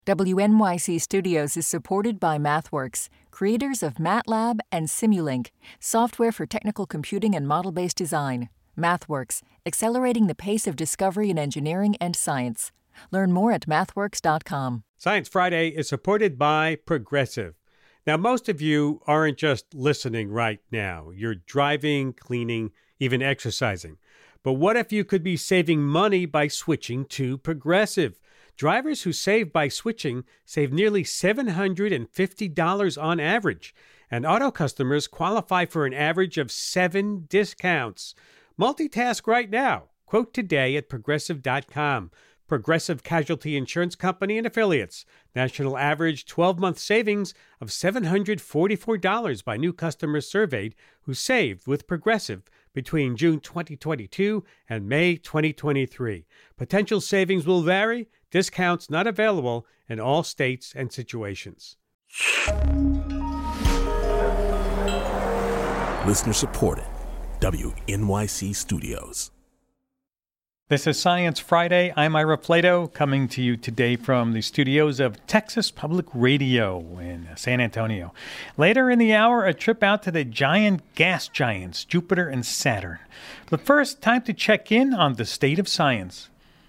WNYC Studios is supported by MathWorks, creators of MATLAB and Simulink, software for technical computing and model-based design. MathWorks, accelerating the pace of discovery in engineering and science. Learn more at mathworks.com. Science Friday is supported by Progressive. Now, most of you aren't just listening right now. You're driving, cleaning, even exercising. But what if you could be saving money by switching to Progressive? Drivers who save by switching save nearly $750 on average, and auto customers qualify for an average of 7 discounts. Multitask right now. Quote today at Progressive.com. Progressive Casualty Insurance Company and Affiliates. National average 12-month savings of $744 by new customers surveyed who saved with Progressive between June 2022 and May 2023. Potential savings will vary. Discounts not available in all states and situations. Listener supported. WNYC Studios. This is Science Friday. I'm Ira Plato, coming to you today from the studios of Texas Public Radio in San Antonio. Later in the hour, a trip out to the giant gas giants, Jupiter and Saturn. But first, time to check in on the state of science.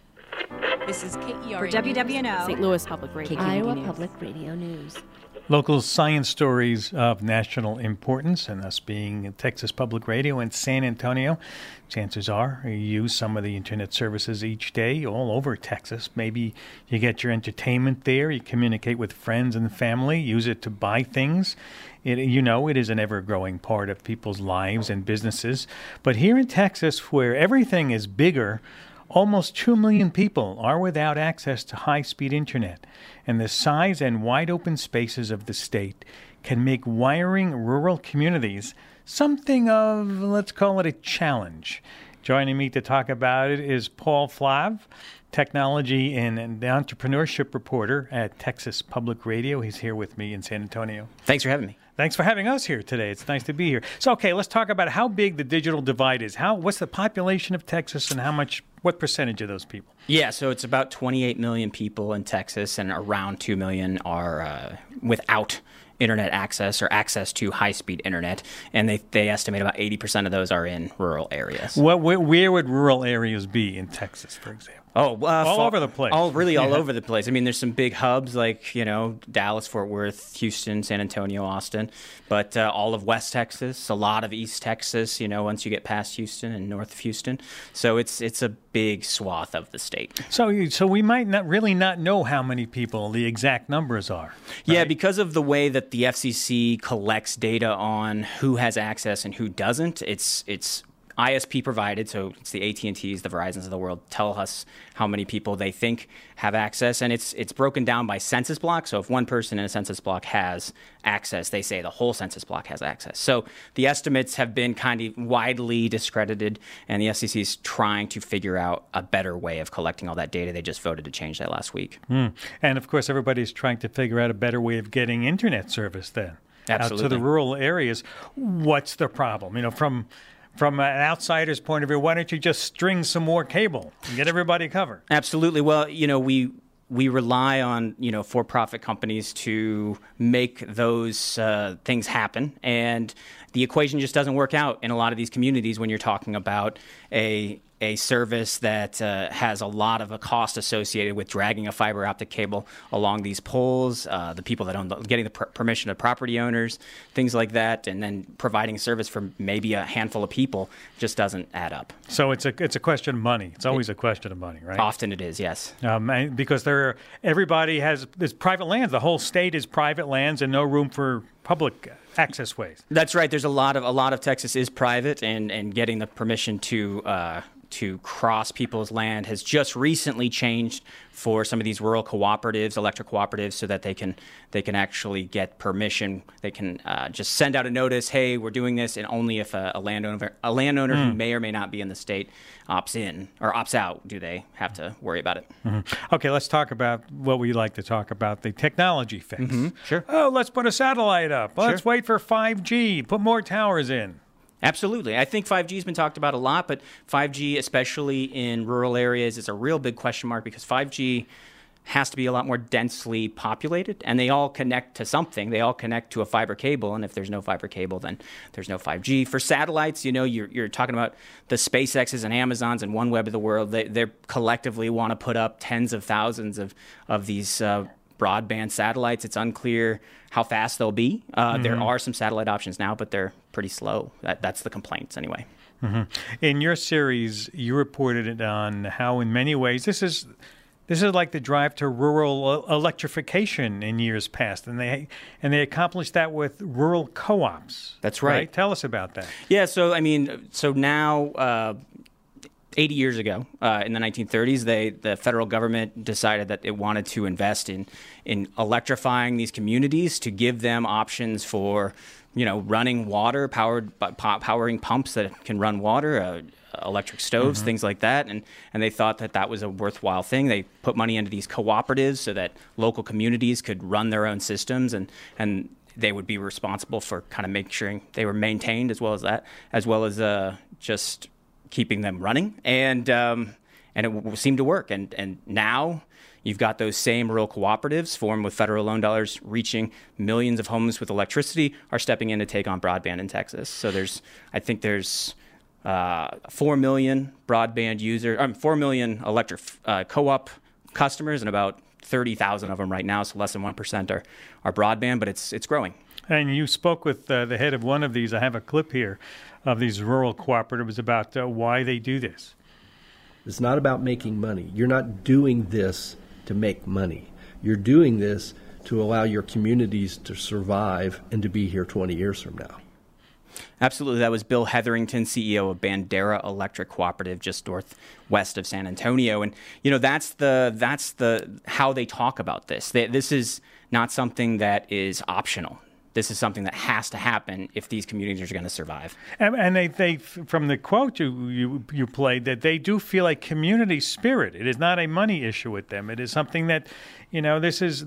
This is KERA for WWNO, St. Louis Public Radio, Iowa Public Radio News. Local science stories of national importance, and us being Texas Public Radio in San Antonio. Chances are you use some of the internet services each day all over Texas. Maybe you get your entertainment there, you communicate with friends and family, use it to buy things. It is an ever-growing part of people's lives and businesses. But here in Texas, where everything is bigger, almost 2 million people are without access to high-speed internet, and the size and wide-open spaces of the state can make wiring rural communities something of, let's call it, a challenge. Joining me to talk about it is Paul Flav, technology and entrepreneurship reporter at Texas Public Radio. He's here with me in San Antonio. Thanks for having me. Thanks for having us here today. It's nice to be here. So, okay, let's talk about how big the digital divide is. What's the population of Texas, and what percentage of those people? Yeah, so it's about 28 million people in Texas, and around 2 million are without internet access or access to high-speed internet, and they estimate about 80% of those are in rural areas. Where would rural areas be in Texas, for example? All over the place. All over the place. I mean, there's some big hubs like, Dallas, Fort Worth, Houston, San Antonio, Austin, but all of West Texas, a lot of East Texas, once you get past Houston and north of Houston. So it's a big swath of the state. So we might not know how many people the exact numbers are. Right? Yeah, because of the way that the FCC collects data on who has access and who doesn't, it's ISP provided, so it's the AT&Ts, the Verizons of the world, tell us how many people they think have access, and it's broken down by census block. So if one person in a census block has access, they say the whole census block has access. So the estimates have been kind of widely discredited, and the FCC is trying to figure out a better way of collecting all that data. They just voted to change that last week. And of course, everybody's trying to figure out a better way of getting internet service then. Absolutely. Out to the rural areas. What's the problem? From an outsider's point of view, why don't you just string some more cable and get everybody covered? Absolutely. Well, we rely on, for-profit companies to make those things happen. And the equation just doesn't work out in a lot of these communities when you're talking about a service that has a lot of a cost associated with dragging a fiber optic cable along these poles, the people that own getting the permission of property owners, things like that, and then providing service for maybe a handful of people just doesn't add up. So it's a question of money. It's always a question of money, right? Often it is, yes. Because everybody has this private lands. The whole state is private lands and no room for public access ways. That's right. There's a lot of Texas is private, and getting the permission to cross people's land has just recently changed for some of these rural cooperatives, electric cooperatives, so that they can actually get permission. They can just send out a notice, hey, we're doing this, and only if a landowner who may or may not be in the state opts in or opts out do they have to worry about it. Mm-hmm. Okay, let's talk about what we like to talk about, the technology fix. Mm-hmm. Sure. Oh, let's put a satellite up. Sure. Let's wait for 5G. Put more towers in. Absolutely. I think 5G has been talked about a lot, but 5G, especially in rural areas, is a real big question mark because 5G has to be a lot more densely populated, and they all connect to something. They all connect to a fiber cable, and if there's no fiber cable, then there's no 5G. For satellites, you're talking about the SpaceXs and Amazons and OneWeb of the world. They collectively want to put up tens of thousands of these broadband satellites. It's unclear how fast they'll be. There are some satellite options now, but they're pretty slow. That's the complaints anyway. Mm-hmm. In your series, you reported on how, in many ways, this is like the drive to rural electrification in years past, and they accomplished that with rural co-ops. That's right. Tell us about that. Yeah. So now, 80 years ago, in the 1930s, the federal government decided that it wanted to invest in electrifying these communities to give them options for, running water, powering pumps that can run water, electric stoves, things like that. And they thought that was a worthwhile thing. They put money into these cooperatives so that local communities could run their own systems, and they would be responsible for kind of making sure they were maintained as well as just keeping them running. And it seemed to work. And now you've got those same rural cooperatives formed with federal loan dollars reaching millions of homes with electricity are stepping in to take on broadband in Texas. So I think there's 4 million broadband users, 4 million electric co-op customers, and about 30,000 of them right now, so less than 1% are broadband, but it's growing. And you spoke with the head of one of these. I have a clip here of these rural cooperatives about why they do this. It's not about making money. You're not doing this to make money. You're doing this to allow your communities to survive and to be here 20 years from now. Absolutely. That was Bill Hetherington, CEO of Bandera Electric Cooperative, just northwest of San Antonio. And, that's the how they talk about this. This is not something that is optional. This is something that has to happen if these communities are going to survive. And they from the quote you played, that they do feel a community spirit. It is not a money issue with them. It is something that, this is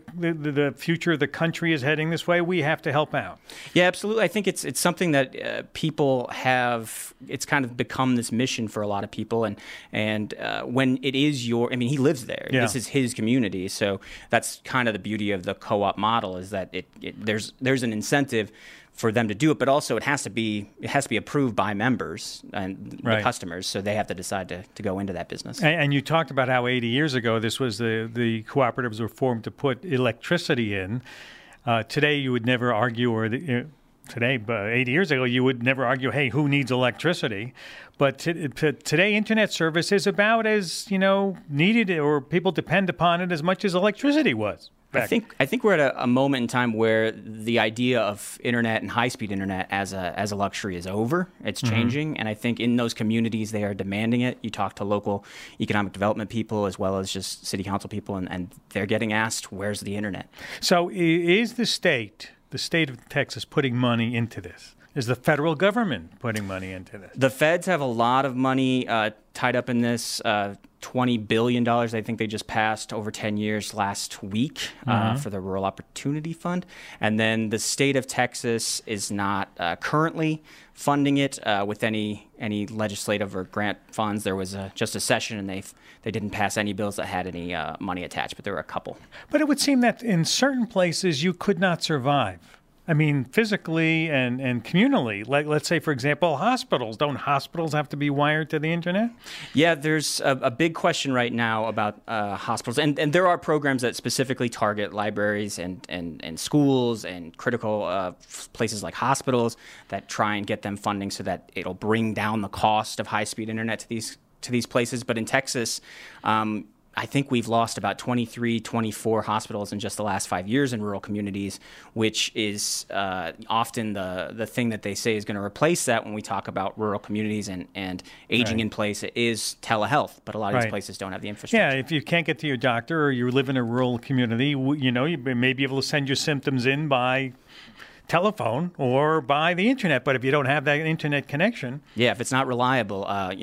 the future of the country is heading this way. We have to help out. Yeah, absolutely. I think it's something that people have. It's kind of become this mission for a lot of people. And when it is he lives there. Yeah. This is his community. So that's kind of the beauty of the co-op model, is that there's an incentive for them to do it, but also it has to be approved by members and the customers, so they have to decide to go into that business. And you talked about how 80 years ago this was the cooperatives were formed to put electricity in. Today you would never argue, but 80 years ago you would never argue, hey, who needs electricity? But today internet service is about as needed, or people depend upon it as much as electricity was. I think we're at a moment in time where the idea of internet and high-speed internet as a luxury is over. It's changing, and I think in those communities they are demanding it. You talk to local economic development people as well as just city council people, and they're getting asked, "Where's the internet?" So, is the state of Texas putting money into this? Is the federal government putting money into this? The feds have a lot of money tied up in this. $20 billion, I think they just passed over 10 years last week for the Rural Opportunity Fund. And then the state of Texas is not currently funding it with any legislative or grant funds. There was just a session, and they didn't pass any bills that had any money attached, but there were a couple. But it would seem that in certain places you could not survive. I mean, physically and communally. Like, let's say, for example, hospitals. Don't hospitals have to be wired to the internet? Yeah, there's a big question right now about hospitals. And there are programs that specifically target libraries and schools and critical places like hospitals that try and get them funding so that it'll bring down the cost of high-speed internet to these places. But in Texas, I think we've lost about 23, 24 hospitals in just the last 5 years in rural communities, which is often the thing that they say is going to replace that when we talk about rural communities and aging in place is telehealth. But a lot of these places don't have the infrastructure. Yeah, if you can't get to your doctor or you live in a rural community, you may be able to send your symptoms in by telephone or by the internet, but if you don't have that internet connection, if it's not reliable,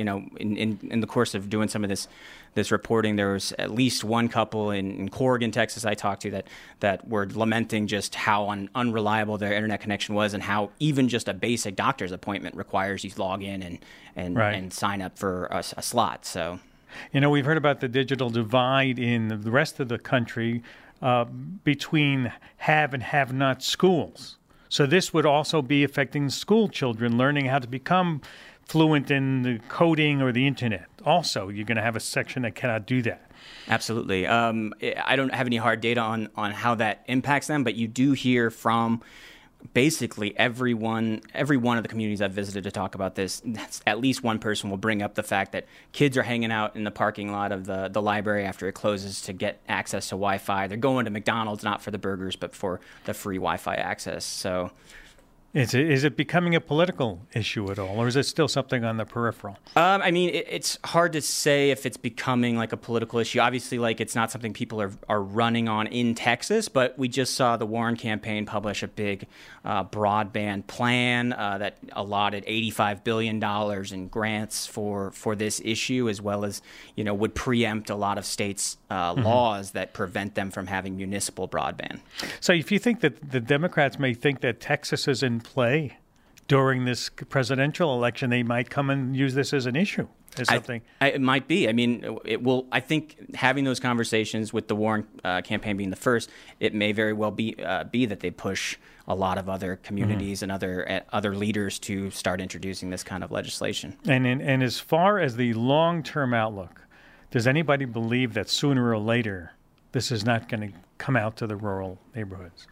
in the course of doing some of this reporting, there was at least one couple in Corrigan, Texas, I talked to that were lamenting just how unreliable their internet connection was, and how even just a basic doctor's appointment requires you to log in and sign up for a slot. So. We've heard about the digital divide in the rest of the country between have and have not schools. So this would also be affecting school children learning how to become fluent in the coding or the internet. Also, you're going to have a section that cannot do that. Absolutely. I don't have any hard data on how that impacts them, but you do hear from basically every one of the communities I've visited to talk about this. At least one person will bring up the fact that kids are hanging out in the parking lot of the library after it closes to get access to Wi-Fi. They're going to McDonald's not for the burgers, but for the free Wi-Fi access. So is it becoming a political issue at all, or is it still something on the peripheral? It's hard to say if it's becoming like a political issue. Obviously, it's not something people are running on in Texas, but we just saw the Warren campaign publish a big broadband plan that allotted $85 billion in grants for this issue, as well as, would preempt a lot of states' laws that prevent them from having municipal broadband. So if you think that the Democrats may think that Texas is in play during this presidential election, they might come and use this as an issue, as something. It might be. It will. I think having those conversations with the Warren campaign being the first, it may very well be that they push a lot of other communities and other leaders to start introducing this kind of legislation. And as far as the long-term outlook, does anybody believe that sooner or later this is not going to come out to the rural neighborhoods?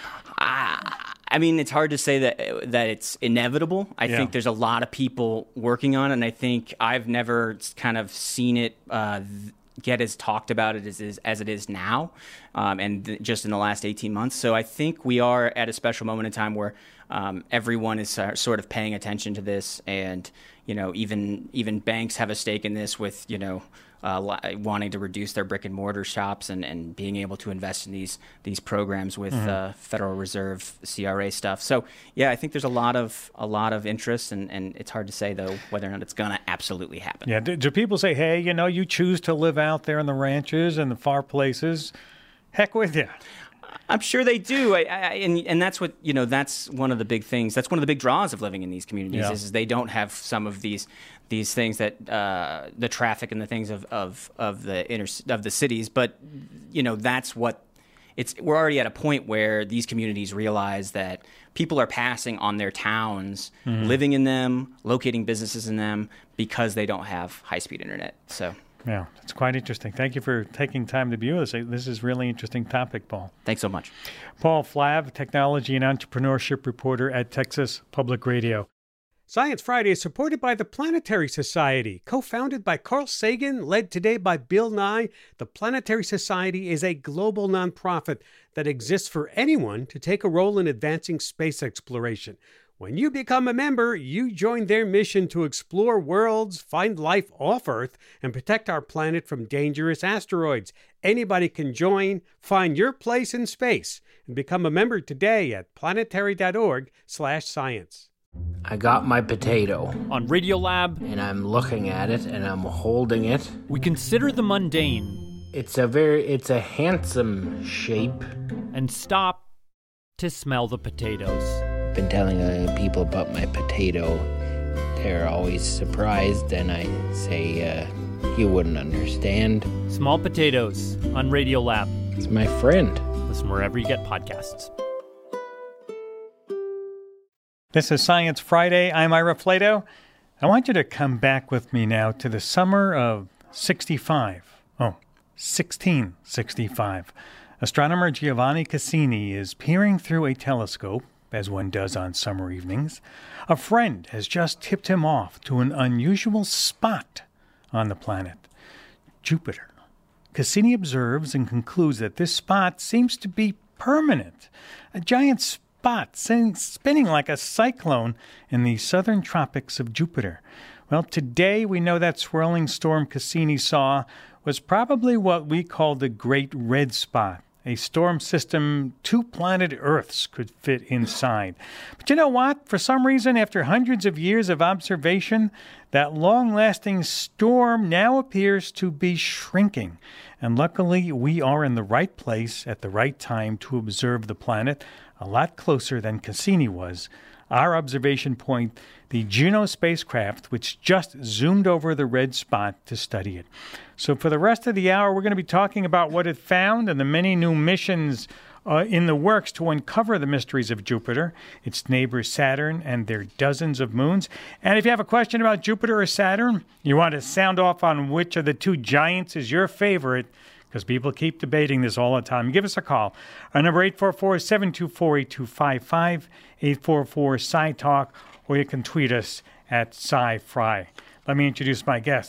It's hard to say that it's inevitable. I think there's a lot of people working on it, and I think I've never kind of seen it get as talked about as it is now, and just in the last 18 months. So I think we are at a special moment in time where everyone is sort of paying attention to this, and even banks have a stake in this with wanting to reduce their brick and mortar shops and being able to invest in these programs with Federal Reserve CRA stuff. So yeah, I think there's a lot of interest, and it's hard to say though whether or not it's gonna absolutely happen. Yeah. Do people say, hey, you choose to live out there in the ranches and the far places? Heck with you. I'm sure they do, and that's what that's one of the big things. That's one of the big draws of living in these communities is they don't have some of these things that the traffic and the things of the cities. But that's what we're already at a point where these communities realize that people are passing on their towns, living in them, locating businesses in them because they don't have high-speed internet. So. Yeah, it's quite interesting. Thank you for taking time to be with us. This is a really interesting topic, Paul. Thanks so much. Paul Flav, technology and entrepreneurship reporter at Texas Public Radio. Science Friday is supported by the Planetary Society. Co-founded by Carl Sagan, led today by Bill Nye, the Planetary Society is a global nonprofit that exists for anyone to take a role in advancing space exploration. When you become a member, you join their mission to explore worlds, find life off Earth, and protect our planet from dangerous asteroids. Anybody can join. Find your place in space and become a member today at planetary.org/science. I got my potato. On Radiolab. And I'm looking at it and I'm holding it. We consider the mundane. It's a handsome shape. And stop to smell the potatoes. Been telling people about my potato. They're always surprised, and I say, you wouldn't understand. Small Potatoes on Radiolab. It's my friend. Listen wherever you get podcasts. This is Science Friday. I'm Ira Flato. I want you to come back with me now to the summer of 1665. Astronomer Giovanni Cassini is peering through a telescope, as one does on summer evenings. A friend has just tipped him off to an unusual spot on the planet, Jupiter. Cassini observes and concludes that this spot seems to be permanent, a giant spot spinning like a cyclone in the southern tropics of Jupiter. Well, today we know that swirling storm Cassini saw was probably what we call the Great Red Spot, a storm system 2 planet Earths could fit inside. But you know what? For some reason, after hundreds of years of observation, that long-lasting storm now appears to be shrinking. And luckily, we are in the right place at the right time to observe the planet, a lot closer than Cassini was our observation point, the Juno spacecraft, which just zoomed over the red spot to study it. So for the rest of the hour, we're going to be talking about what it found and the many new missions in the works to uncover the mysteries of Jupiter, its neighbor Saturn, and their dozens of moons. And if you have a question about Jupiter or Saturn, you want to sound off on which of the two giants is your favorite, because people keep debating this all the time, give us a call. Our number 844-724-8255, 844-SciTalk, or you can tweet us at SciFry. Let me introduce my guest.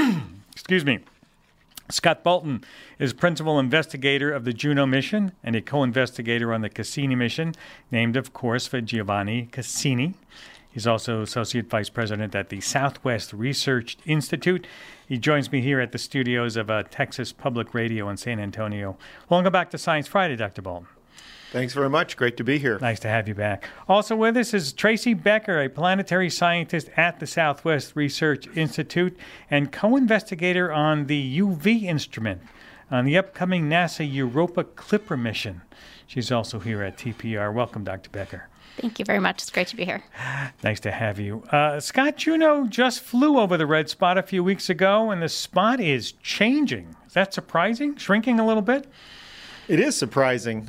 Excuse me. Scott Bolton is principal investigator of the Juno mission and a co-investigator on the Cassini mission, named, of course, for Giovanni Cassini. He's also associate vice president at the Southwest Research Institute. He joins me here at the studios of Texas Public Radio in San Antonio. Welcome back to Science Friday, Dr. Bolton. Thanks very much. Great to be here. Nice to have you back. Also with us is Tracy Becker, a planetary scientist at the Southwest Research Institute and co-investigator on the UV instrument on the upcoming NASA Europa Clipper mission. She's also here at TPR. Welcome, Dr. Becker. Thank you very much. It's great to be here. Nice to have you. Scott, Juno just flew over the red spot a few weeks ago, and the spot is changing. Is that surprising? Shrinking a little bit? It is surprising.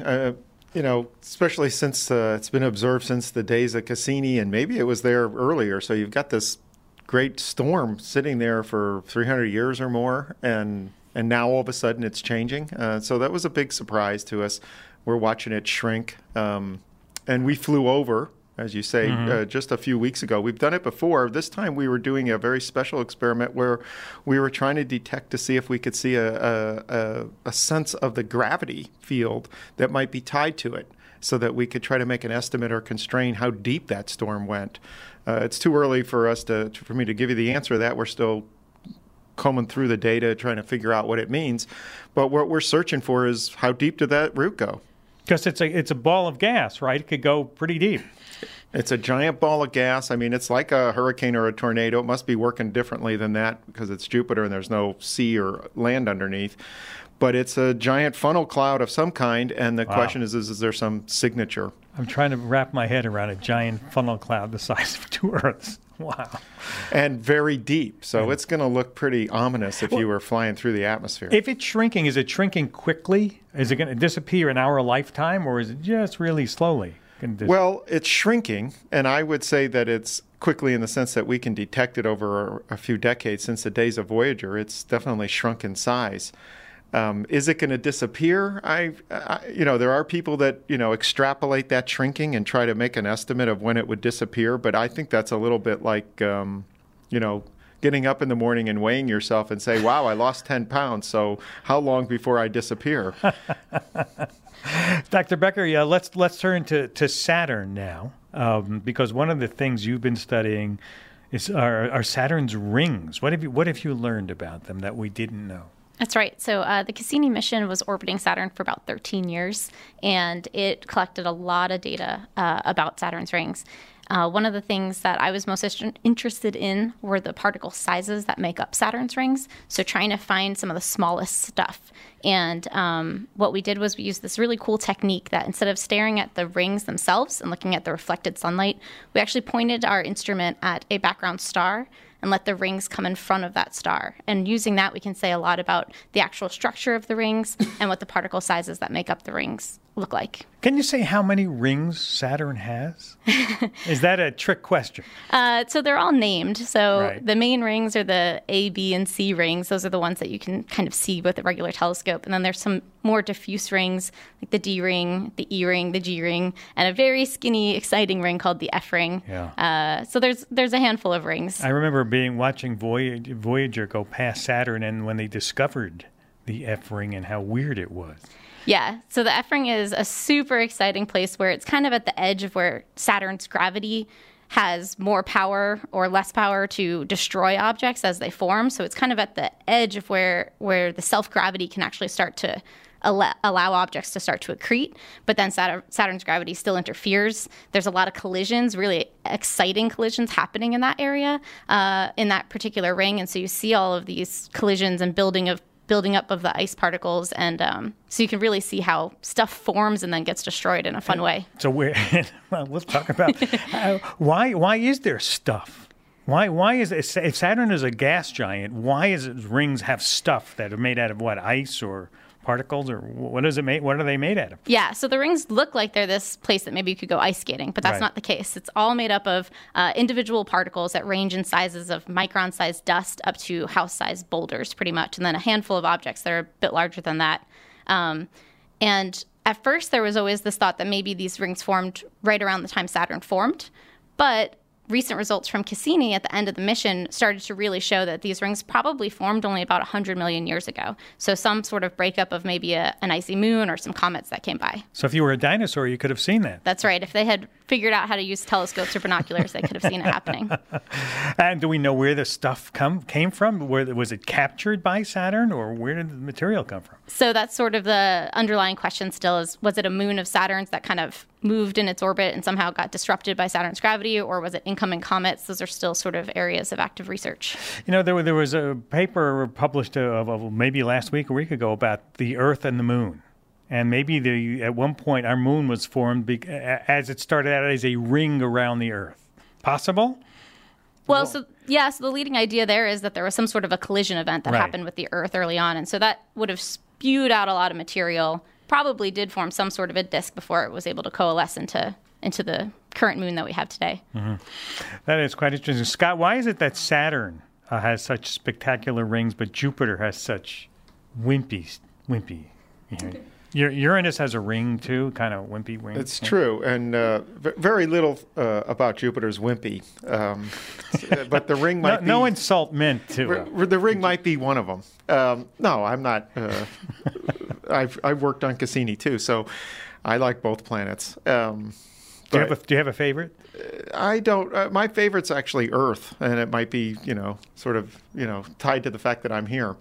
Especially since it's been observed since the days of Cassini, and maybe it was there earlier. So you've got this great storm sitting there for 300 years or more, and now all of a sudden it's changing. So that was a big surprise to us. We're watching it shrink, and we flew over, as you say, just a few weeks ago. We've done it before. This time we were doing a very special experiment where we were trying to detect to see if we could see a sense of the gravity field that might be tied to it, so that we could try to make an estimate or constrain how deep that storm went. It's too early for me to give you the answer to that. We're still combing through the data, trying to figure out what it means. But what we're searching for is how deep did that root go? Because it's a ball of gas, right? It could go pretty deep. It's a giant ball of gas. I mean, it's like a hurricane or a tornado. It must be working differently than that because it's Jupiter and there's no sea or land underneath. But it's a giant funnel cloud of some kind, and the question is there some signature? I'm trying to wrap my head around a giant funnel cloud the size of two Earths. Wow. And very deep. So it's going to look pretty ominous if you were flying through the atmosphere. If it's shrinking, is it shrinking quickly? Is it going to disappear in our lifetime, or is it just really slowly? Well, it's shrinking, and I would say that it's quickly in the sense that we can detect it over a few decades. Since the days of Voyager, it's definitely shrunk in size. Is it going to disappear? There are people that, extrapolate that shrinking and try to make an estimate of when it would disappear. But I think that's a little bit like, getting up in the morning and weighing yourself and say, wow, I lost 10 pounds. So how long before I disappear? Dr. Becker, let's turn to Saturn now, because one of the things you've been studying are Saturn's rings. What have you learned about them that we didn't know? That's right. So the Cassini mission was orbiting Saturn for about 13 years, and it collected a lot of data about Saturn's rings. One of the things that I was most interested in were the particle sizes that make up Saturn's rings, so trying to find some of the smallest stuff. And what we did was we used this really cool technique that instead of staring at the rings themselves and looking at the reflected sunlight, we actually pointed our instrument at a background star and let the rings come in front of that star. And using that, we can say a lot about the actual structure of the rings and what the particle sizes that make up the rings look like. Can you say how many rings Saturn has? Is that a trick question? So they're all named. So The main rings are the A, B, and C rings. Those are the ones that you can kind of see with a regular telescope. And then there's some more diffuse rings, like the D ring, the E ring, the G ring, and a very skinny, exciting ring called the F ring. Yeah. So there's a handful of rings. I remember watching Voyager go past Saturn, and when they discovered the F ring and how weird it was. Yeah, so the F ring is a super exciting place where it's kind of at the edge of where Saturn's gravity has more power or less power to destroy objects as they form. So it's kind of at the edge of where the self-gravity can actually start to allow objects to start to accrete. But then Saturn's gravity still interferes. There's a lot of collisions, really exciting collisions happening in that area, in that particular ring. And so you see all of these collisions and building of building up of the ice particles. And so you can really see how stuff forms and then gets destroyed in a fun way. So well, let's talk about why is there stuff? Why is it, if Saturn is a gas giant, why is its rings have stuff that are made out of what, ice or particles, or what is it made? What are they made out of? Yeah, so the rings look like they're this place that maybe you could go ice skating, but that's not the case. It's all made up of individual particles that range in sizes of micron-sized dust up to house-sized boulders, pretty much, and then a handful of objects that are a bit larger than that. And at first, there was always this thought that maybe these rings formed right around the time Saturn formed, but recent results from Cassini at the end of the mission started to really show that these rings probably formed only about 100 million years ago. So some sort of breakup of maybe an icy moon or some comets that came by. So if you were a dinosaur, you could have seen that. That's right. If they had figured out how to use telescopes or binoculars, they could have seen it happening. And do we know where the stuff came from? Was it captured by Saturn, or where did the material come from? So that's sort of the underlying question still is, was it a moon of Saturn's that kind of moved in its orbit and somehow got disrupted by Saturn's gravity, or was it incoming comets? Those are still sort of areas of active research. You know, there was a paper published maybe last week, a week ago, about the Earth and the moon. And maybe at one point our moon was formed as it started out as a ring around the Earth. Possible? Well, so the leading idea there is that there was some sort of a collision event that happened with the Earth early on. And so that would have spewed out a lot of material, probably did form some sort of a disk before it was able to coalesce into the current moon that we have today. Mm-hmm. That is quite interesting. Scott, why is it that Saturn has such spectacular rings, but Jupiter has such wimpy? Uranus has a ring too, kind of wimpy ring. It's true, and very little about Jupiter's wimpy. But the ring might be... No insult meant to... The ring might be one of them. No, I'm not... I've worked on Cassini too, so I like both planets. Do you have a favorite? I don't. My favorite's actually Earth, and it might be, sort of, tied to the fact that I'm here.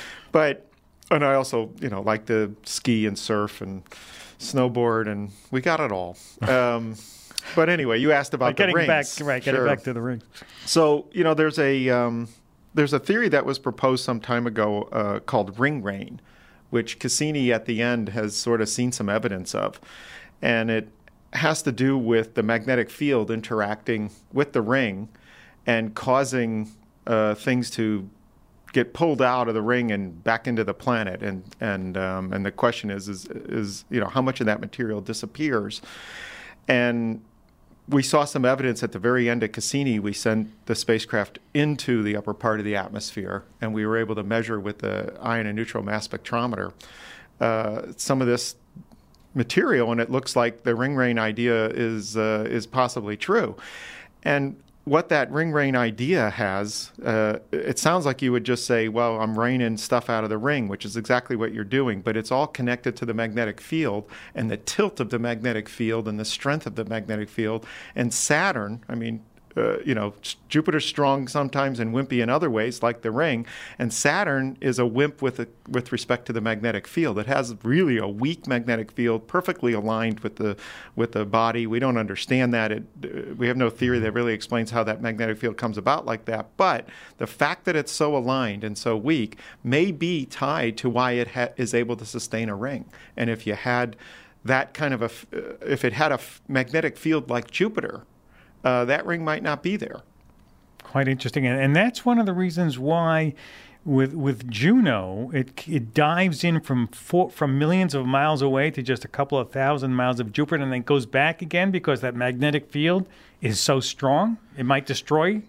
And I also, like to ski and surf and snowboard, and we got it all. But anyway, you asked about the rings. Getting back to the rings. So, there's a theory that was proposed some time ago called ring rain, which Cassini at the end has sort of seen some evidence of. And it has to do with the magnetic field interacting with the ring and causing things to get pulled out of the ring and back into the planet, and the question is how much of that material disappears. And we saw some evidence at the very end of Cassini. We sent the spacecraft into the upper part of the atmosphere, and we were able to measure with the ion and neutral mass spectrometer some of this material, and it looks like the ring rain idea is possibly true. And what that ring rain idea has, it sounds like you would just say, well, I'm raining stuff out of the ring, which is exactly what you're doing, but it's all connected to the magnetic field and the tilt of the magnetic field and the strength of the magnetic field. And Saturn, Jupiter's strong sometimes and wimpy in other ways, like the ring. And Saturn is a wimp with respect to the magnetic field. It has really a weak magnetic field, perfectly aligned with the body. We don't understand that. We have no theory that really explains how that magnetic field comes about like that. But the fact that it's so aligned and so weak may be tied to why it is able to sustain a ring. And if you had that kind of if it had a magnetic field like Jupiter, that ring might not be there. Quite interesting. And that's one of the reasons why with Juno, it dives in from millions of miles away to just a couple of thousand miles of Jupiter, and then goes back again because that magnetic field is so strong, it might destroy.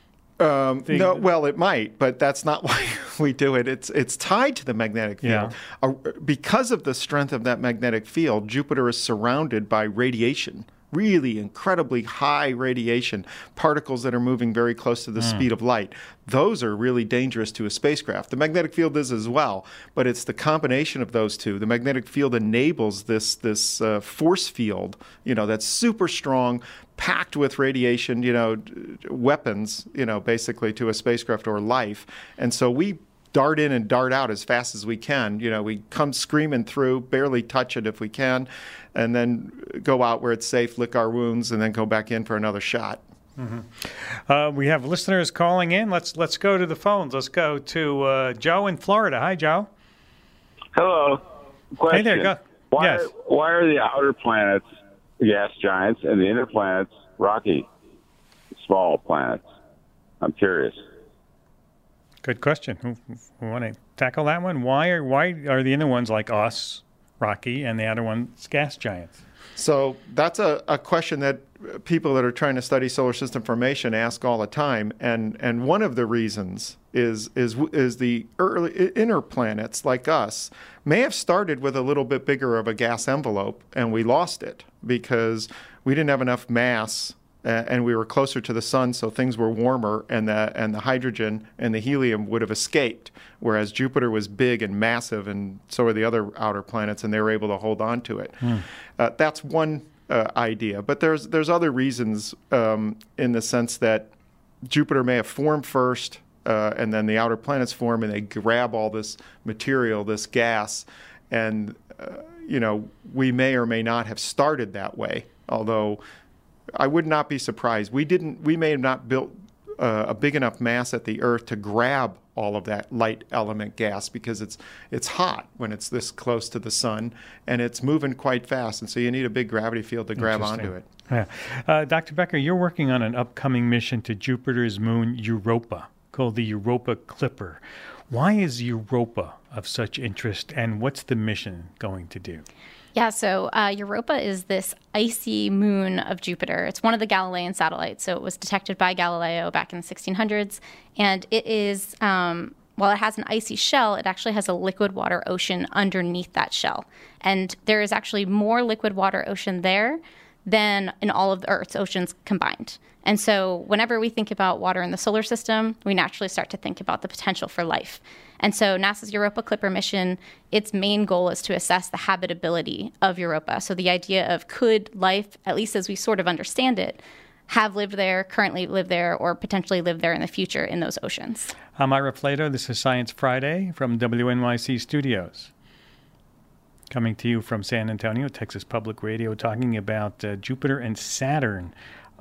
No, well, it might, but that's not why we do it. It's tied to the magnetic field. Yeah. Because of the strength of that magnetic field, Jupiter is surrounded by radiation. Really incredibly high radiation, particles that are moving very close to the speed of light. Those are really dangerous to a spacecraft. The magnetic field is as well, but it's the combination of those two. The magnetic field enables this force field, that's super strong, packed with radiation, weapons, basically to a spacecraft or life. And so we dart in and dart out as fast as we can. We come screaming through, barely touch it if we can, and then go out where it's safe, lick our wounds, and then go back in for another shot. We have listeners calling in. Let's go to the phones. Let's go to Joe in Florida. Hi, Joe. Hello. Question. Hey there, go. Why are the outer planets gas giants and the inner planets rocky, small planets? I'm curious. Good question. Who want to tackle that one? Why are the inner ones like us rocky and the outer ones gas giants? So that's a question that people that are trying to study solar system formation ask all the time, and one of the reasons is the early inner planets like us may have started with a little bit bigger of a gas envelope, and we lost it because we didn't have enough mass. And we were closer to the sun, so things were warmer, and the hydrogen and the helium would have escaped, whereas Jupiter was big and massive, and so were the other outer planets, and they were able to hold on to it. That's one idea. But there's other reasons in the sense that Jupiter may have formed first, and then the outer planets form, and they grab all this material, this gas, and we may or may not have started that way, although I would not be surprised. We may have not built a big enough mass at the Earth to grab all of that light element gas because it's hot when it's this close to the sun, and it's moving quite fast, and so you need a big gravity field to grab onto it. Yeah. Dr. Becker, you're working on an upcoming mission to Jupiter's moon Europa called the Europa Clipper. Why is Europa of such interest, and what's the mission going to do? Yeah, so Europa is this icy moon of Jupiter. It's one of the Galilean satellites, so it was detected by Galileo back in the 1600s. And it is, while it has an icy shell, it actually has a liquid water ocean underneath that shell. And there is actually more liquid water ocean there than in all of the Earth's oceans combined. And so whenever we think about water in the solar system, we naturally start to think about the potential for life. And so NASA's Europa Clipper mission, its main goal is to assess the habitability of Europa. So the idea of could life, at least as we sort of understand it, have lived there, currently live there, or potentially live there in the future in those oceans. I'm Ira Flato. This is Science Friday from WNYC Studios. Coming to you from San Antonio, Texas Public Radio, talking about Jupiter and Saturn.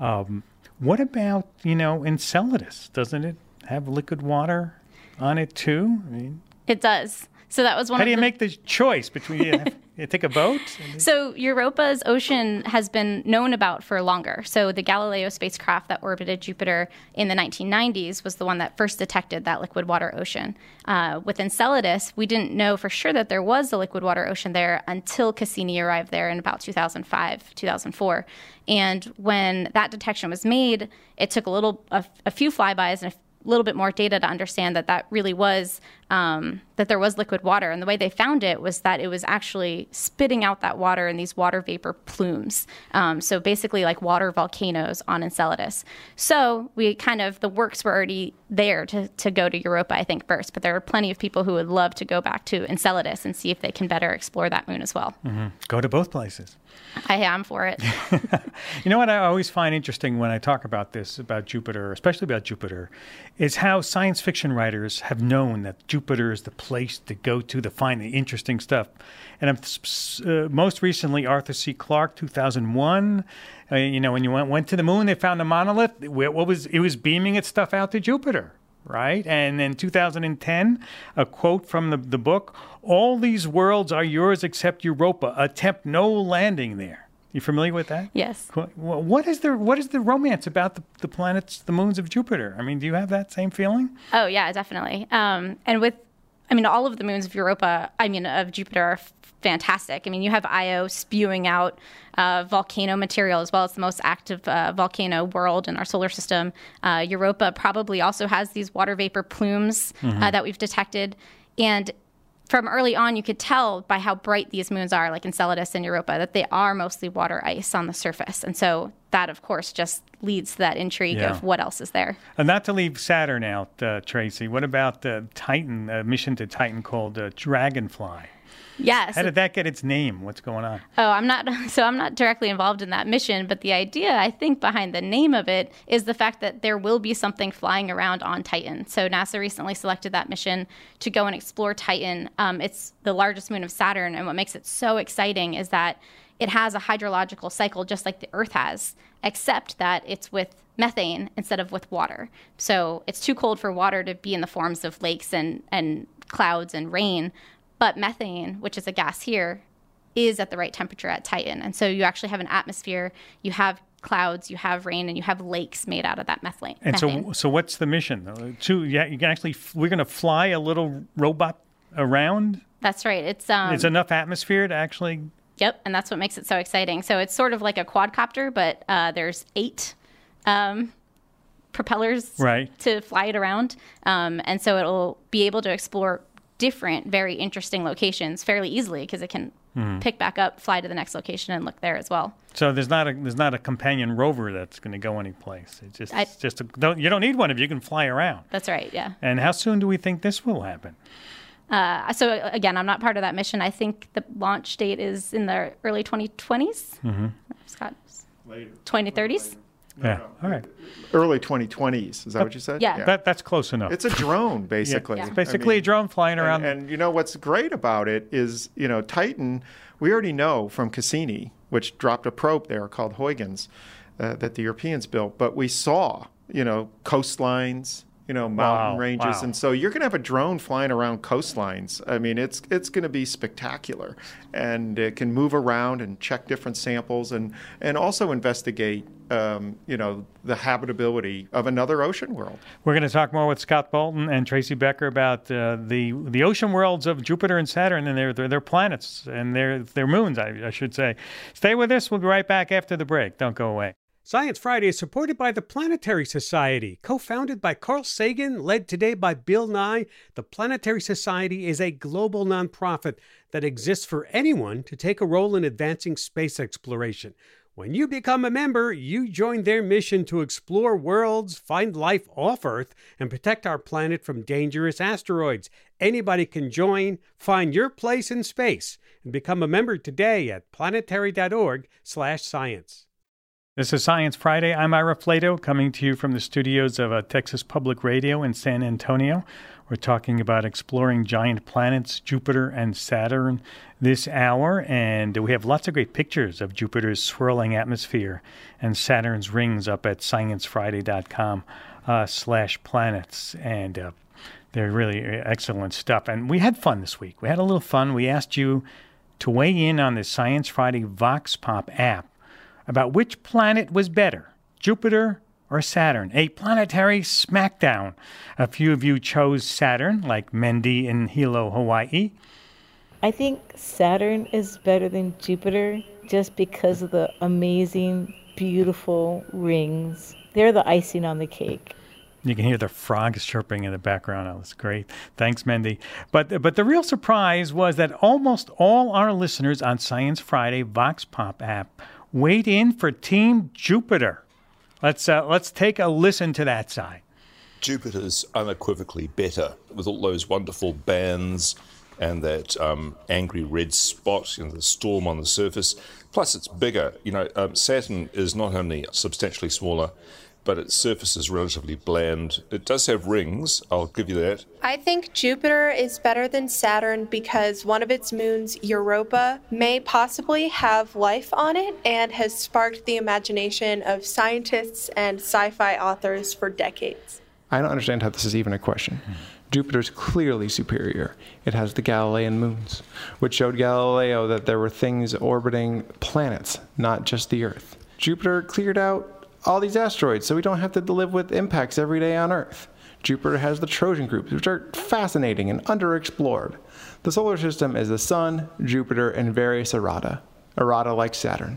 What about, Enceladus? Doesn't it have liquid water on it too? It does. So that was one. How do you make the choice between you take a boat? So Europa's ocean has been known about for longer. So the Galileo spacecraft that orbited Jupiter in the 1990s was the one that first detected that liquid water ocean. With Enceladus, we didn't know for sure that there was a liquid water ocean there until Cassini arrived there in about 2005, 2004. And when that detection was made, it took a few flybys and a little bit more data to understand that really was, that there was liquid water. And the way they found it was that it was actually spitting out that water in these water vapor plumes. So basically like water volcanoes on Enceladus. So the works were already there to go to Europa, I think, first. But there are plenty of people who would love to go back to Enceladus and see if they can better explore that moon as well. Mm-hmm. Go to both places. I am for it. You know what I always find interesting when I talk about this, about Jupiter, especially about Jupiter, is how science fiction writers have known that Jupiter is the place to go to find the interesting stuff. And most recently, Arthur C. Clarke, 2001, when you went to the moon, they found a monolith. It was beaming its stuff out to Jupiter. Right? And in 2010, a quote from the book, "All these worlds are yours except Europa. Attempt no landing there." You familiar with that? Yes. What is the romance about the planets, the moons of Jupiter? I mean, do you have that same feeling? Oh, yeah, definitely. And with, all of the moons of of Jupiter are fantastic. You have Io spewing out volcano material as well as the most active volcano world in our solar system. Europa probably also has these water vapor plumes that we've detected. And from early on, you could tell by how bright these moons are, like Enceladus and Europa, that they are mostly water ice on the surface. And so that, of course, just leads to that intrigue of what else is there. And not to leave Saturn out, Tracy, what about Titan, a mission to Titan called Dragonfly? Yes. How did that get its name? What's going on? Oh, I'm not directly involved in that mission, but the idea, I think, behind the name of it is the fact that there will be something flying around on Titan. So NASA recently selected that mission to go and explore Titan. It's the largest moon of Saturn, and what makes it so exciting is that it has a hydrological cycle just like the Earth has, except that it's with methane instead of with water. So it's too cold for water to be in the forms of lakes and clouds and rain, but methane, which is a gas here, is at the right temperature at Titan. And so you actually have an atmosphere, you have clouds, you have rain, and you have lakes made out of that methane. And so what's the mission? You can actually, we're going to fly a little robot around? That's right. It's enough atmosphere to actually... Yep, and that's what makes it so exciting. So it's sort of like a quadcopter, but there's 8 propellers to fly it around. And so it'll be able to explore different, very interesting locations fairly easily because it can pick back up, fly to the next location, and look there as well. So there's not a companion rover that's going to go anyplace. You don't need one if you can fly around. That's right. Yeah. And how soon do we think this will happen? So again, I'm not part of that mission. I think the launch date is in the early 2020s. Scott, later. 2030s. Yeah. All right. Early 2020s. Is that what you said? Yeah. That's close enough. It's a drone, basically. It's basically a drone flying around. And you know what's great about it is, Titan, we already know from Cassini, which dropped a probe there called Huygens, that the Europeans built. But we saw, coastlines, mountain ranges. Wow. And so you're going to have a drone flying around coastlines. I mean, it's going to be spectacular. And it can move around and check different samples and also investigate, the habitability of another ocean world. We're going to talk more with Scott Bolton and Tracy Becker about the ocean worlds of Jupiter and Saturn and their planets and their moons, I should say. Stay with us. We'll be right back after the break. Don't go away. Science Friday is supported by the Planetary Society. Co-founded by Carl Sagan, led today by Bill Nye, the Planetary Society is a global nonprofit that exists for anyone to take a role in advancing space exploration. When you become a member, you join their mission to explore worlds, find life off Earth, and protect our planet from dangerous asteroids. Anybody can join. Find your place in space and become a member today at planetary.org/science. This is Science Friday. I'm Ira Flato, coming to you from the studios of Texas Public Radio in San Antonio. We're talking about exploring giant planets, Jupiter and Saturn, this hour. And we have lots of great pictures of Jupiter's swirling atmosphere and Saturn's rings up at sciencefriday.com/planets. And they're really excellent stuff. And we had fun this week. We had a little fun. We asked you to weigh in on the Science Friday Vox Pop app about which planet was better, Jupiter or Saturn, a planetary smackdown. A few of you chose Saturn, like Mendy in Hilo, Hawaii. I think Saturn is better than Jupiter just because of the amazing, beautiful rings. They're the icing on the cake. You can hear the frogs chirping in the background. Oh, that's great. Thanks, Mendy. But the real surprise was that almost all our listeners on Science Friday Vox Pop app weighed in for Team Jupiter. Let's take a listen to that side. Jupiter's unequivocally better with all those wonderful bands and that angry red spot and the storm on the surface. Plus, it's bigger. Saturn is not only substantially smaller, but its surface is relatively bland. It does have rings, I'll give you that. I think Jupiter is better than Saturn because one of its moons, Europa, may possibly have life on it and has sparked the imagination of scientists and sci-fi authors for decades. I don't understand how this is even a question. Jupiter's clearly superior. It has the Galilean moons, which showed Galileo that there were things orbiting planets, not just the Earth. Jupiter cleared out all these asteroids, so we don't have to live with impacts every day on Earth. Jupiter has the Trojan groups, which are fascinating and underexplored. The solar system is the Sun, Jupiter, and various errata. Errata like Saturn.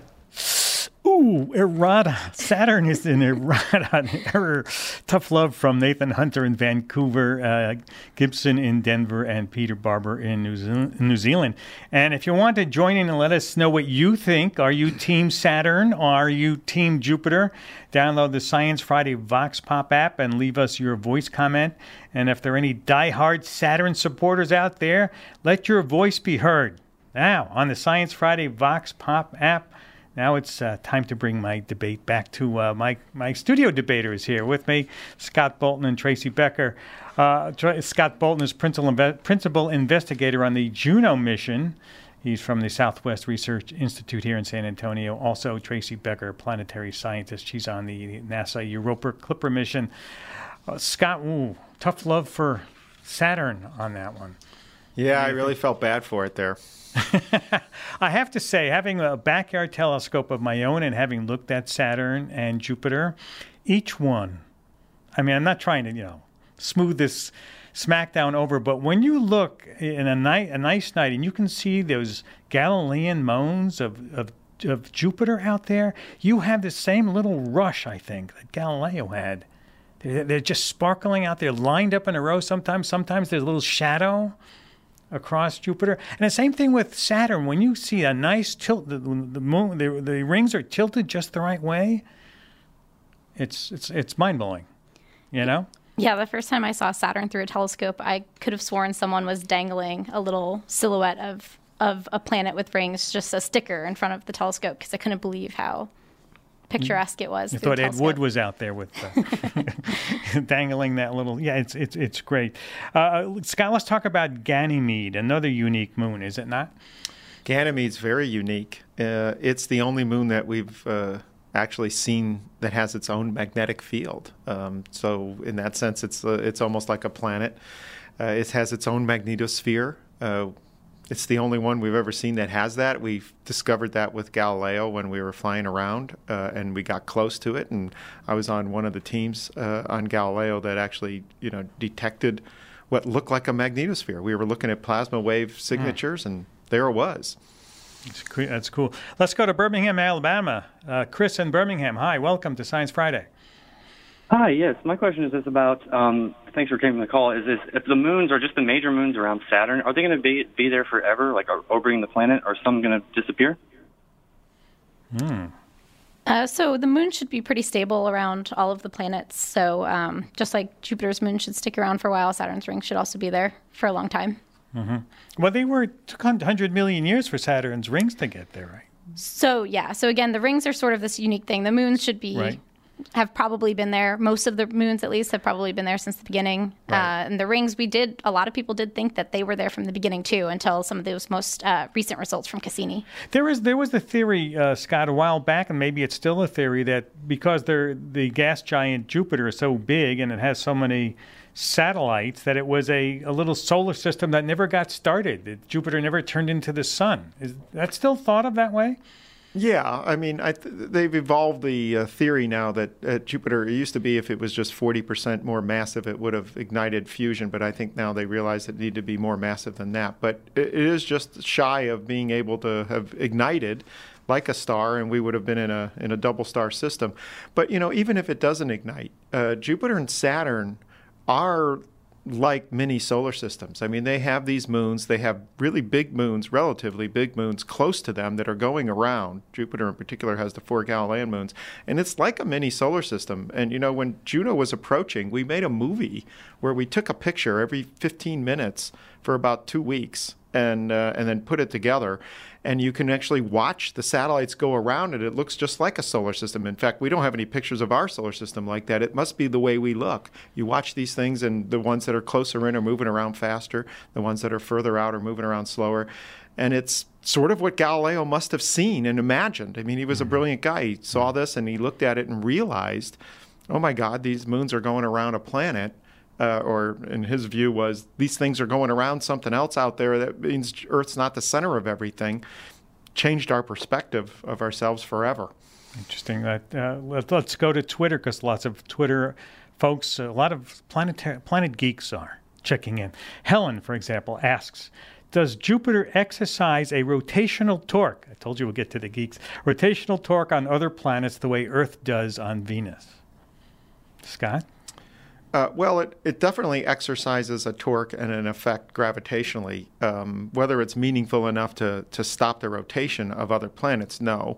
Ooh, errata. Saturn is an errata. Tough love from Nathan Hunter in Vancouver, Gibson in Denver, and Peter Barber in New Zealand. And if you want to join in and let us know what you think, are you Team Saturn or are you Team Jupiter? Download the Science Friday Vox Pop app and leave us your voice comment. And if there are any diehard Saturn supporters out there, let your voice be heard. Now, on the Science Friday Vox Pop app, now it's time to bring my debate back to my studio debaters here with me, Scott Bolton and Tracy Becker. Scott Bolton is principal investigator on the Juno mission. He's from the Southwest Research Institute here in San Antonio. Also, Tracy Becker, planetary scientist. She's on the NASA Europa Clipper mission. Scott, tough love for Saturn on that one. Yeah, I really felt bad for it there. I have to say, having a backyard telescope of my own and having looked at Saturn and Jupiter, each one, I mean, I'm not trying to, smooth this smackdown over, but when you look in a nice night and you can see those Galilean moons of Jupiter out there, you have the same little rush, I think, that Galileo had. They're just sparkling out there, lined up in a row. Sometimes there's a little shadow across Jupiter. And the same thing with Saturn. When you see a nice tilt, the moon, the rings are tilted just the right way. It's mind-blowing, Yeah, the first time I saw Saturn through a telescope, I could have sworn someone was dangling a little silhouette of a planet with rings, just a sticker in front of the telescope, because I couldn't believe how picturesque it was. I thought Ed Wood was out there with dangling that little. Yeah, it's great. Scott, let's talk about Ganymede, another unique moon, is it not? Ganymede's very unique. It's the only moon that we've actually seen that has its own magnetic field. So in that sense, it's almost like a planet. It has its own magnetosphere. It's the only one we've ever seen that has that. We discovered that with Galileo when we were flying around, and we got close to it. And I was on one of the teams on Galileo that actually, detected what looked like a magnetosphere. We were looking at plasma wave signatures, and there it was. That's cool. Let's go to Birmingham, Alabama. Chris in Birmingham. Hi, welcome to Science Friday. Hi, yes. My question is this about, thanks for taking the call, is this, if the moons are just the major moons around Saturn, are they going to be there forever, like orbiting the planet, or are some going to disappear? So the moon should be pretty stable around all of the planets. So just like Jupiter's moon should stick around for a while, Saturn's ring should also be there for a long time. Mm-hmm. Well, they were 200 million years for Saturn's rings to get there, right? So, yeah. So, again, the rings are sort of this unique thing. The moons should be have probably been there. Most of the moons, at least, have probably been there since the beginning. Right. And the rings, a lot of people did think that they were there from the beginning, too, until some of those most recent results from Cassini. There was the theory, Scott, a while back, and maybe it's still a theory, that because the gas giant Jupiter is so big and it has so many satellites, that it was a little solar system that never got started. That Jupiter never turned into the sun. Is that still thought of that way? Yeah, I mean, they've evolved the theory now that Jupiter, it used to be if it was just 40% more massive, it would have ignited fusion, but I think now they realize it needed to be more massive than that. But it is just shy of being able to have ignited like a star, and we would have been in a double star system. But, even if it doesn't ignite, Jupiter and Saturn are like mini solar systems. I mean, they have these moons. They have really big moons, relatively big moons close to them that are going around. Jupiter in particular has the 4 Galilean moons. And it's like a mini solar system. And, when Juno was approaching, we made a movie where we took a picture every 15 minutes for about 2 weeks and then put it together. And you can actually watch the satellites go around it. It looks just like a solar system. In fact, we don't have any pictures of our solar system like that. It must be the way we look. You watch these things, and the ones that are closer in are moving around faster. The ones that are further out are moving around slower. And it's sort of what Galileo must have seen and imagined. I mean, he was a brilliant guy. He saw this, and he looked at it and realized, oh, my God, these moons are going around a planet. Or in his view was, these things are going around something else out there. That means Earth's not the center of everything. Changed our perspective of ourselves forever. Interesting. Let's go to Twitter, because lots of Twitter folks, a lot of planet geeks are checking in. Helen, for example, asks, does Jupiter exercise a rotational torque? I told you we'll get to the geeks. Rotational torque on other planets the way Earth does on Venus. Scott? Well, it definitely exercises a torque and an effect gravitationally. Whether it's meaningful enough to stop the rotation of other planets, no,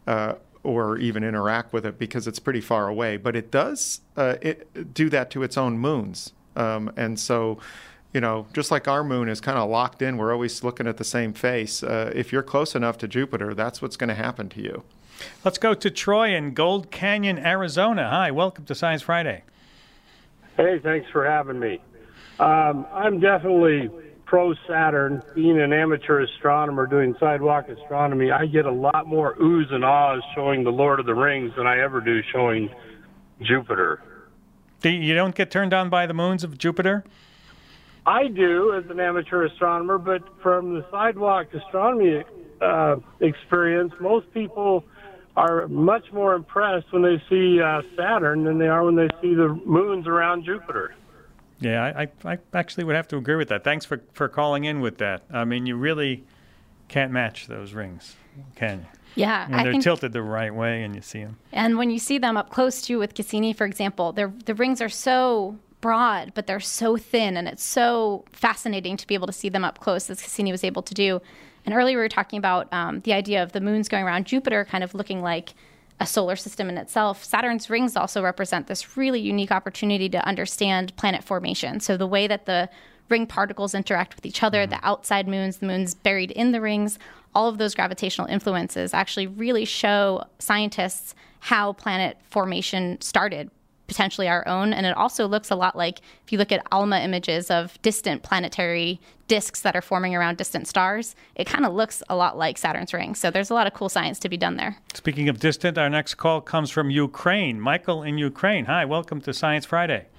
or even interact with it because it's pretty far away. But it does do that to its own moons. And so, just like our moon is kind of locked in, we're always looking at the same face. If you're close enough to Jupiter, that's what's going to happen to you. Let's go to Troy in Gold Canyon, Arizona. Hi, welcome to Science Friday. Hey, thanks for having me. I'm definitely pro-Saturn, being an amateur astronomer doing sidewalk astronomy, I get a lot more oohs and ahs showing the Lord of the Rings than I ever do showing Jupiter. You don't get turned on by the moons of Jupiter? I do as an amateur astronomer, but from the sidewalk astronomy experience, most people are much more impressed when they see Saturn than they are when they see the moons around Jupiter. Yeah, I actually would have to agree with that. Thanks for calling in with that. I mean, you really can't match those rings, can you? Yeah, when they're tilted the right way and you see them. And when you see them up close too with Cassini, for example, the rings are so broad, but they're so thin, and it's so fascinating to be able to see them up close, as Cassini was able to do. And earlier we were talking about the idea of the moons going around Jupiter kind of looking like a solar system in itself. Saturn's rings also represent this really unique opportunity to understand planet formation. So the way that the ring particles interact with each other, the outside moons, the moons buried in the rings, all of those gravitational influences actually really show scientists how planet formation started, potentially our own. And it also looks a lot like, if you look at ALMA images of distant planetary disks that are forming around distant stars, it kind of looks a lot like Saturn's ring. So there's a lot of cool science to be done there. Speaking of distant, our next call comes from Ukraine. Michael in Ukraine. Hi, welcome to Science Friday.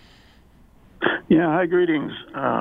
Yeah, hi, greetings.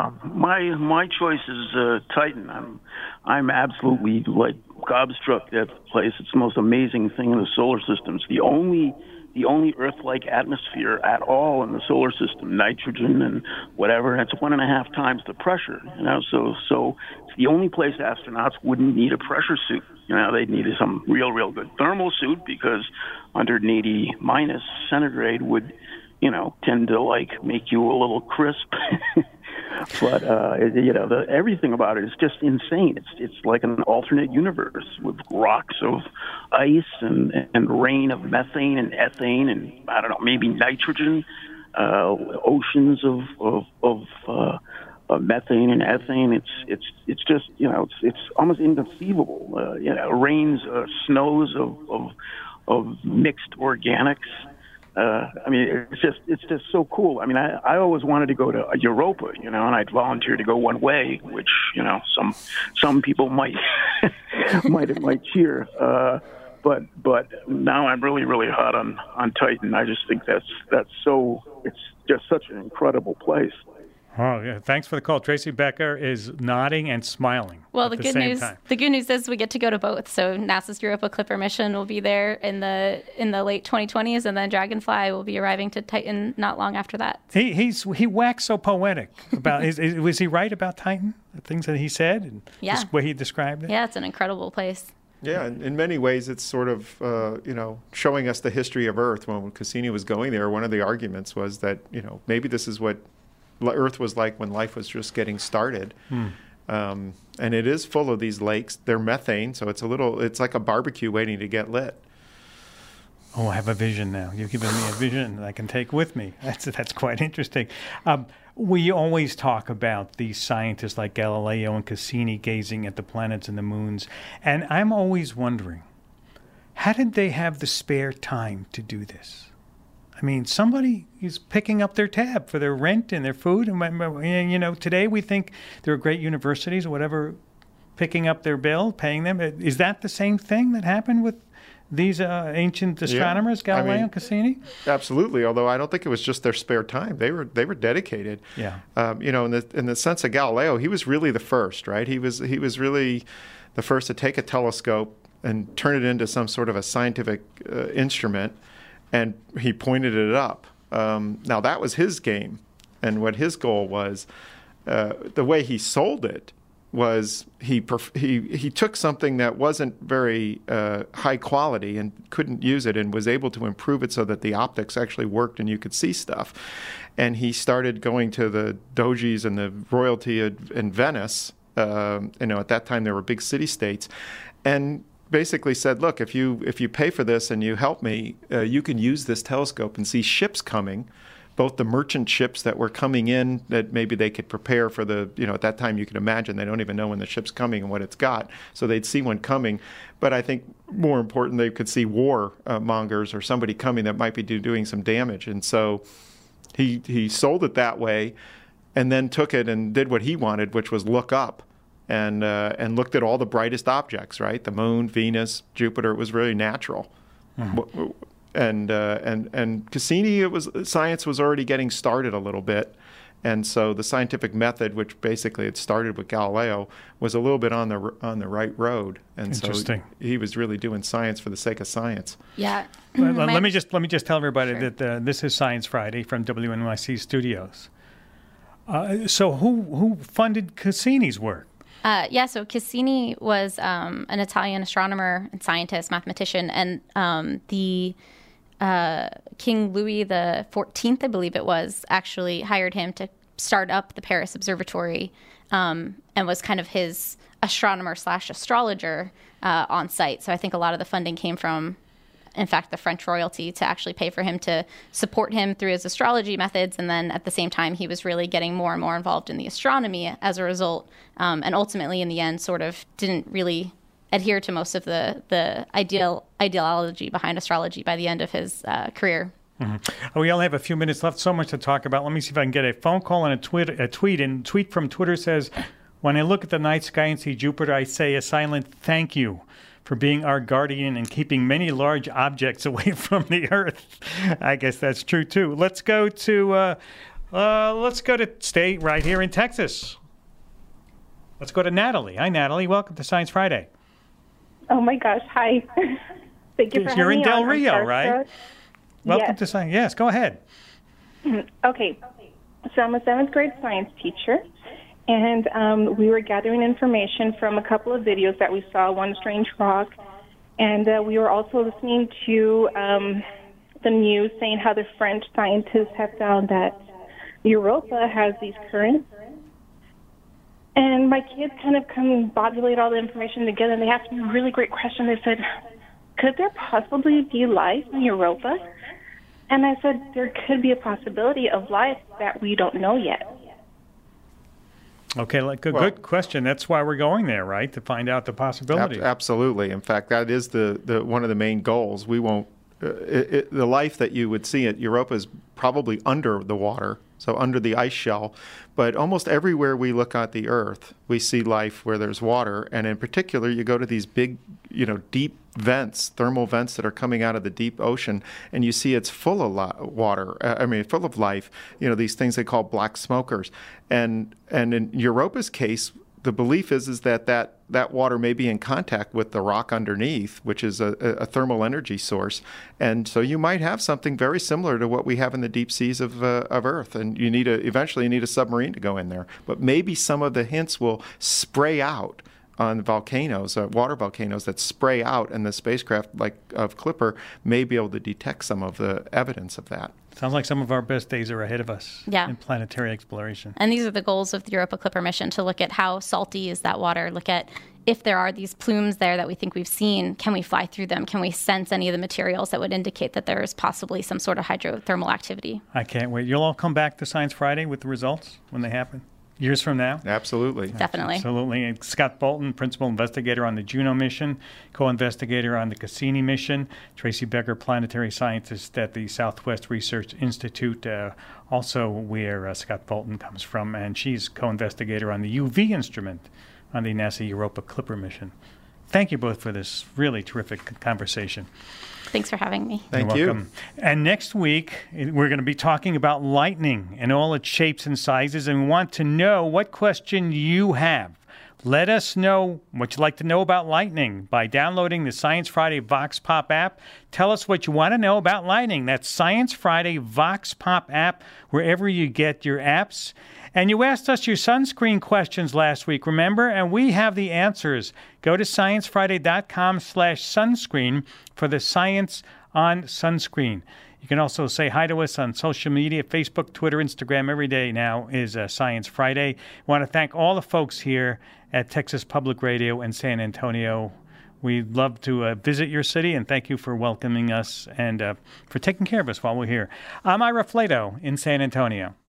My choice is Titan. I'm absolutely gobstruck at the place. It's the most amazing thing in the solar system. It's the only Earth-like atmosphere at all in the solar system, nitrogen and whatever. And it's 1.5 times the pressure. So it's the only place astronauts wouldn't need a pressure suit. They'd need some real good thermal suit, because 180 minus centigrade would tend to make you a little crisp. But everything about it is just insane. It's like an alternate universe with rocks of ice and rain of methane and ethane and I don't know, maybe nitrogen, oceans of methane and ethane. It's just it's almost inconceivable. Rains, snows of mixed organics. It's just so cool. I always wanted to go to Europa, and I'd volunteer to go one way, which, some people might cheer. But now I'm really hot on Titan. I just think that's so, it's just such an incredible place. Oh, yeah. Thanks for the call. Tracy Becker is nodding and smiling. Well, the good news is we get to go to both. So NASA's Europa Clipper mission will be there in the late 2020s, and then Dragonfly will be arriving to Titan not long after that. He waxed so poetic about. Was he right about Titan? The things that he said, and yeah, the way he described it. Yeah, it's an incredible place. Yeah, in many ways, it's sort of showing us the history of Earth. When Cassini was going there, one of the arguments was that maybe this is what Earth was like when life was just getting started. And it is full of these lakes. They're methane, so it's like a barbecue waiting to get lit. Oh, I have a vision now. You've given me a vision that I can take with me. That's quite interesting. We always talk about these scientists like Galileo and Cassini gazing at the planets and the moons. And I'm always wondering, how did they have the spare time to do this? I mean, somebody is picking up their tab for their rent and their food. And, today we think there are great universities or whatever picking up their bill, paying them. Is that the same thing that happened with these ancient astronomers, Galileo and Cassini? Absolutely, although I don't think it was just their spare time. They were dedicated. Yeah. In the sense of Galileo, he was really the first, right? He was really the first to take a telescope and turn it into some sort of a scientific instrument. And he pointed it up. Now, that was his game. And what his goal was, the way he sold it was he took something that wasn't very high quality and couldn't use it, and was able to improve it so that the optics actually worked and you could see stuff. And he started going to the doges and the royalty in Venice. At that time, there were big city-states. And basically said, look, if you pay for this and you help me, you can use this telescope and see ships coming, both the merchant ships that were coming in that maybe they could prepare for at that time you could imagine they don't even know when the ship's coming and what it's got, so they'd see one coming. But I think more important, they could see war mongers or somebody coming that might be doing some damage. And so he sold it that way. and then took it and did what he wanted, which was look up and looked at all the brightest objects, right? The moon, Venus, Jupiter. It was really natural. Mm-hmm. And Cassini, science was already getting started a little bit. And so the scientific method, which basically had started with Galileo, was a little bit on the right road. And Interesting. So he was really doing science for the sake of science. Yeah. Let me just tell everybody that this is Science Friday from WNYC Studios. So who funded Cassini's work? So Cassini was an Italian astronomer and scientist, mathematician, and the King Louis XIV, I believe it was, actually hired him to start up the Paris Observatory, and was kind of his astronomer/astrologer on site. So I think a lot of the funding came from, in fact, the French royalty to actually pay for him to support him through his astrology methods. And then at the same time, he was really getting more and more involved in the astronomy as a result. And ultimately, in the end, sort of didn't really adhere to most of the ideology behind astrology by the end of his career. Mm-hmm. We only have a few minutes left. So much to talk about. Let me see if I can get a phone call and a tweet. And tweet from Twitter says, "When I look at the night sky and see Jupiter, I say a silent thank you for being our guardian and keeping many large objects away from the Earth." I guess that's true too. Let's go to stay right here in Texas. Let's go to Natalie. Hi, Natalie. Welcome to Science Friday. Oh my gosh! Hi. Thank you for having me on. You're in Del Rio, right? Welcome to Science. Yes, go ahead. Okay. So I'm a 7th grade science teacher, and we were gathering information from a couple of videos that we saw, One Strange Rock, and we were also listening to the news saying how the French scientists have found that Europa has these currents. And my kids kind of combobulate all the information together, and they asked me a really great question. They said, could there possibly be life in Europa? And I said, there could be a possibility of life that we don't know yet. Okay, good question. That's why we're going there, right? To find out the possibility. Absolutely. In fact, that is the one of the main goals. We won't. The life that you would see at Europa is probably under the water, so under the ice shell. But almost everywhere we look at the Earth, we see life where there's water. And in particular, you go to these big, deep vents, thermal vents that are coming out of the deep ocean, and you see it's full of water. Full of life. These things they call black smokers. And in Europa's case, the belief is that water may be in contact with the rock underneath, which is a thermal energy source. And so you might have something very similar to what we have in the deep seas of Earth. And eventually you need a submarine to go in there. But maybe some of the hints will spray out on volcanoes, water volcanoes that spray out, and the spacecraft of Clipper may be able to detect some of the evidence of that. Sounds like some of our best days are ahead of us in planetary exploration. And these are the goals of the Europa Clipper mission, to look at how salty is that water, look at if there are these plumes there that we think we've seen, can we fly through them? Can we sense any of the materials that would indicate that there is possibly some sort of hydrothermal activity? I can't wait. You'll all come back to Science Friday with the results when they happen? Years from now? Absolutely. Definitely. Absolutely. And Scott Bolton, principal investigator on the Juno mission, co-investigator on the Cassini mission, Tracy Becker, planetary scientist at the Southwest Research Institute, also where Scott Bolton comes from, and she's co-investigator on the UV instrument on the NASA Europa Clipper mission. Thank you both for this really terrific conversation. Thanks for having me. Thank you. You're welcome. And next week, we're going to be talking about lightning and all its shapes and sizes, and we want to know what question you have. Let us know what you'd like to know about lightning by downloading the Science Friday Vox Pop app. Tell us what you want to know about lightning. That's Science Friday Vox Pop app, wherever you get your apps. And you asked us your sunscreen questions last week, remember? And we have the answers. Go to sciencefriday.com/sunscreen for the Science on Sunscreen. You can also say hi to us on social media, Facebook, Twitter, Instagram. Every day now is Science Friday. I want to thank all the folks here at Texas Public Radio in San Antonio. We'd love to visit your city, and thank you for welcoming us and for taking care of us while we're here. I'm Ira Flato in San Antonio.